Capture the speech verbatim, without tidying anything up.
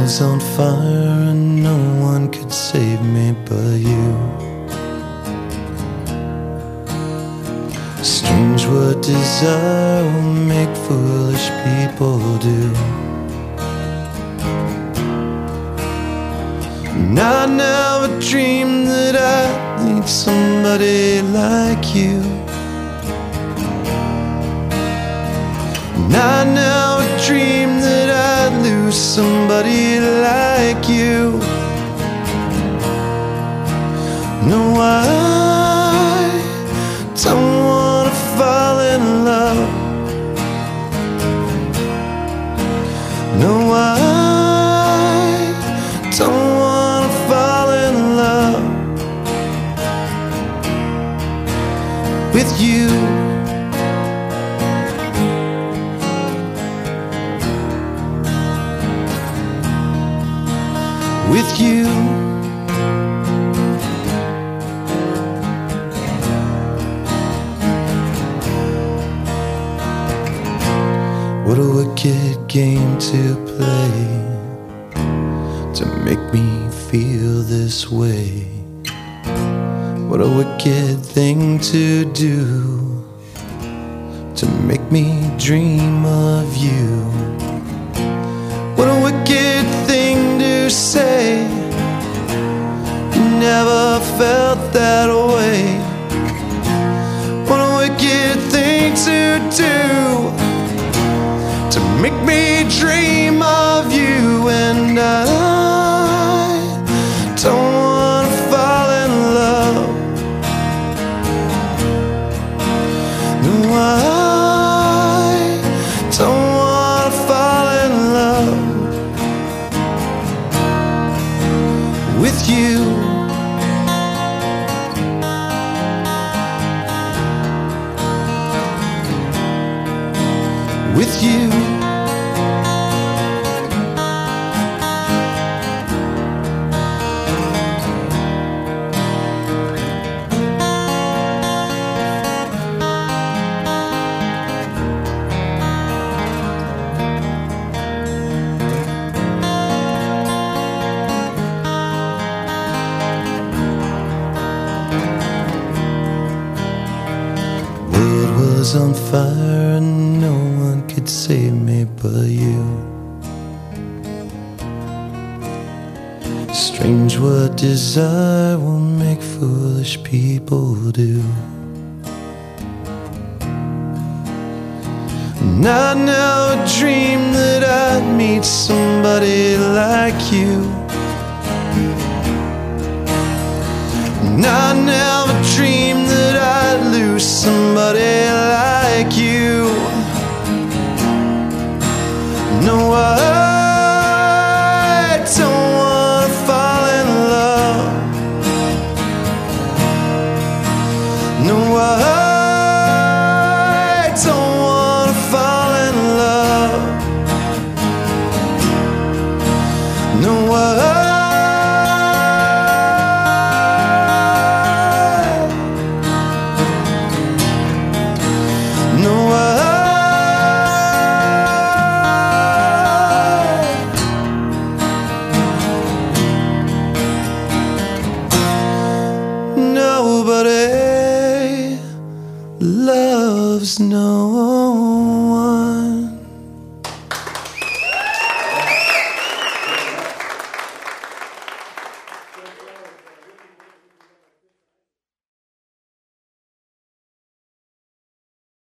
was on fire and no one could save me but you. Strange what desire will make foolish people do. And I never dreamed that I'd need somebody like you. And I never dreamed that I'd lose somebody like you. No, I don't wanna fall in love. No, I don't wanna fall in love with you. With you. What a wicked game to play, to make me feel this way. What a wicked thing to do, to make me dream of you. What a wicked thing to say, never felt that way. What a wicked thing to do, to make me dream of you. And I don't wanna fall in love. No, I don't wanna fall in love with you. With you. World was on fire and no one could save me but you. Strange what desire will make foolish people do. And I never dreamed that I'd meet somebody like you. And I never dreamed that I'd lose somebody like you. No, I don't wanna fall in love. No, I don't wanna fall in love. No, I No, I Nobody loves no one.